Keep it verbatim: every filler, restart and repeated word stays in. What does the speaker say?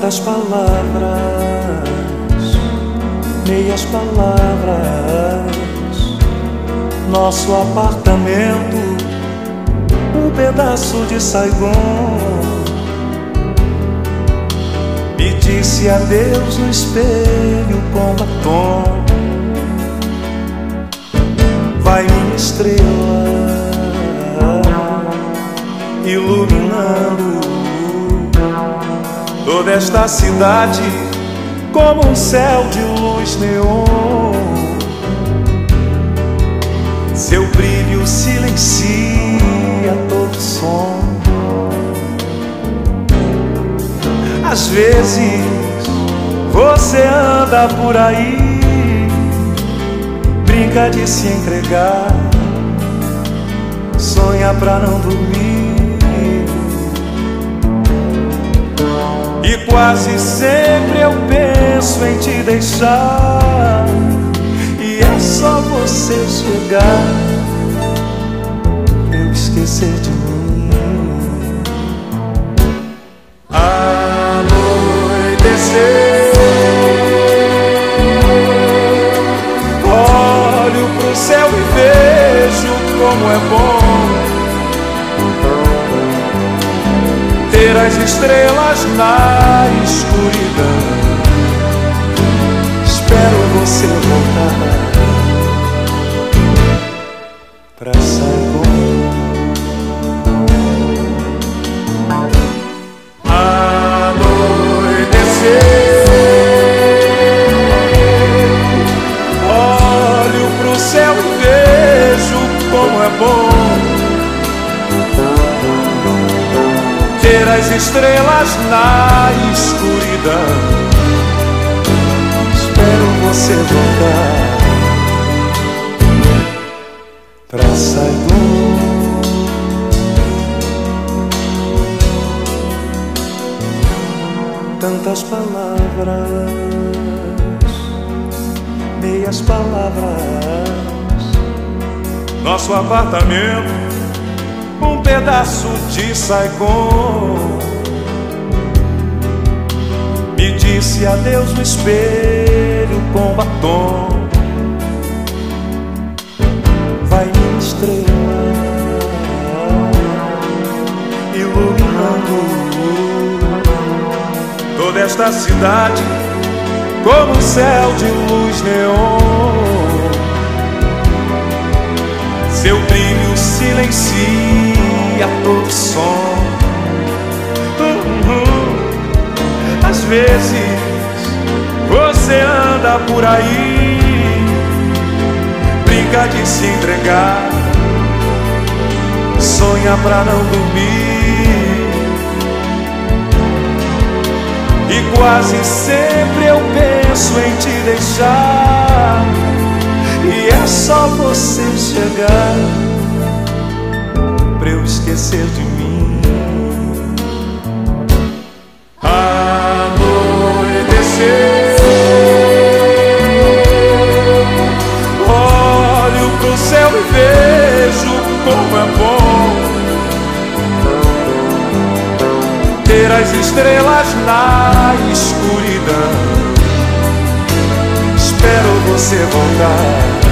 Tantas palavras, meias palavras. Nosso apartamento, um pedaço de Saigon. Me disse adeus no espelho com batom. Vai minha estrela, iluminando toda esta cidade como um céu de luz neon. Seu brilho silencia todo som. Às vezes você anda por aí, brinca de se entregar, sonha pra não dormir. E quase sempre eu penso em te deixar, e é só você chegar pra eu esquecer de mim. Anoitecer, olho pro céu e vejo como é bom ter as estrelas na escuridão. Espero você voltar pra Saigon. Anoitecer, olho pro céu e vejo como é bom ter as estrelas na escuridão. Espero você voltar pra Saigon. Tantas palavras, meias palavras. Nosso apartamento, um pedaço de Saigon. Me disse adeus no espelho com batom. Vai minha estrela, iluminando toda esta cidade como um céu de luz neon. Seu brilho silencia todo som. Uhum. Às vezes você anda por aí, brinca de se entregar, sonha pra não dormir. E quase sempre eu penso em te deixar, e é só você chegar pra eu esquecer de mim. Anoitecer, olho pro céu e vejo como é bom ter as estrelas na escuridão. Espero você voltar